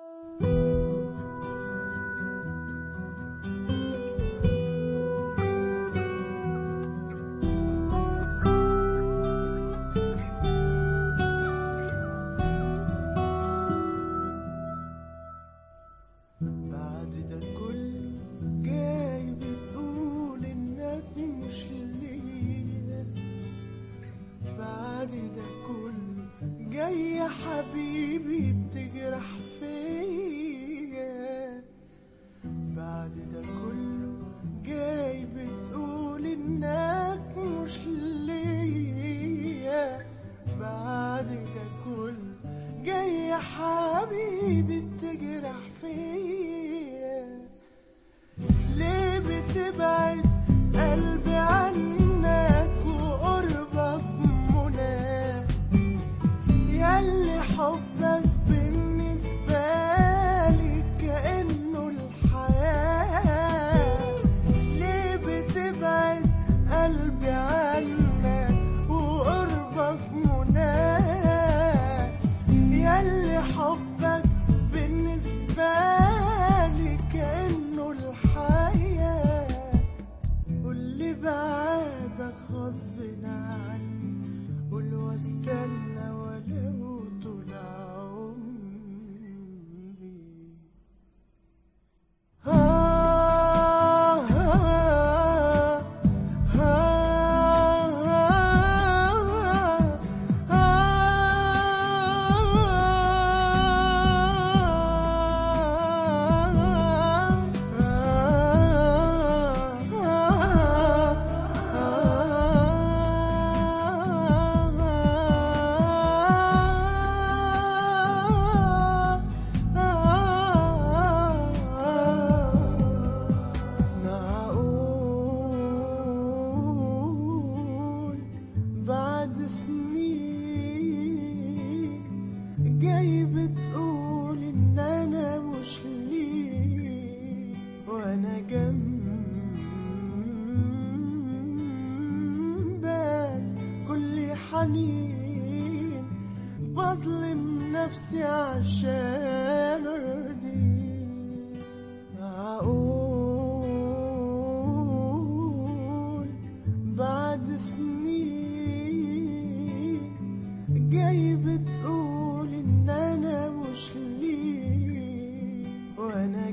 بعد ده كله جاي بتقول انك مش ليا. بعد ده كله جاي يا حبيبي بتجرح فيا. بعد ده كله جاي بتقول انك مش ليا. بعد ده كله جاي يا حبيبي بتجرح فيا. ليه بتبعد قلبي عنك وقربك منى؟ ياللي حبك بالنسبة لي كأنه الحياة. ليه بتبعد قلبي عنك وقربك منى؟ ياللي حبك بالنسبة لي كأنه الحياة. قولي بعدك غصب عني، قول واستنى ولو طول عمري. بعد سنين جاي بتقول ان انا مش ليك، وانا جنبك كل حنين بظلم نفسي عشان ارضيك. معقول بعد سنين جاي بتقول ان انا مش ليك، وانا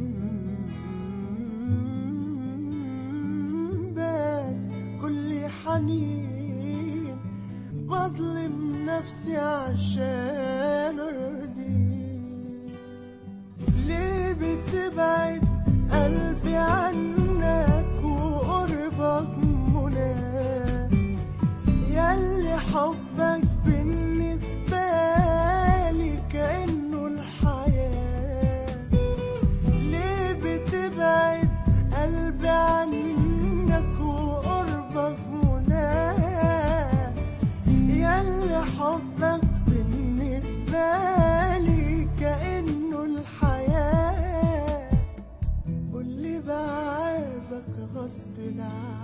جنبك كل حنين بظلم نفسي عشان ارضيك. ليه بتبعد قلبي عنك وقربك منى؟ ياللي حبك بالنسبة لي كأنه الحياة. ليه بتبعد قلبي عنك وقربك منى؟ ياللي حبك بالنسبة لي كأنه الحياة. قولي بعدك غصب عني،